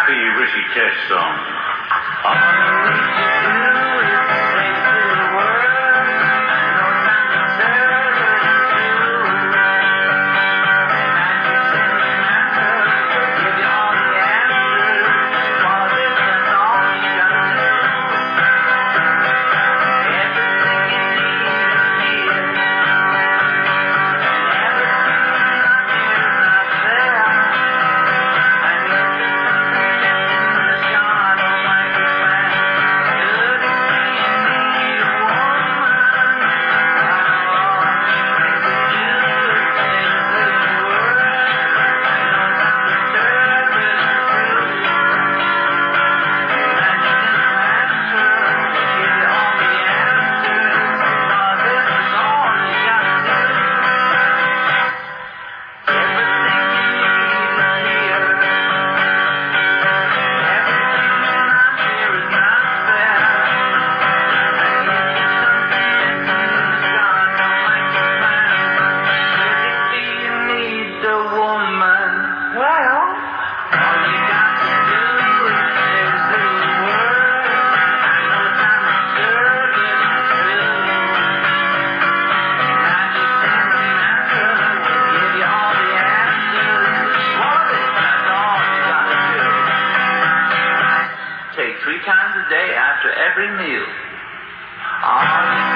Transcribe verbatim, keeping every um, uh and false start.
happy Richie Test song. All you need to do is say the word. No time to serve it through. Magic sentimental, give you all the answers. Swallow this, that's all you gotta do. Everything you need is here. And everything you're not here is not there. I need to three times a day after every meal. All you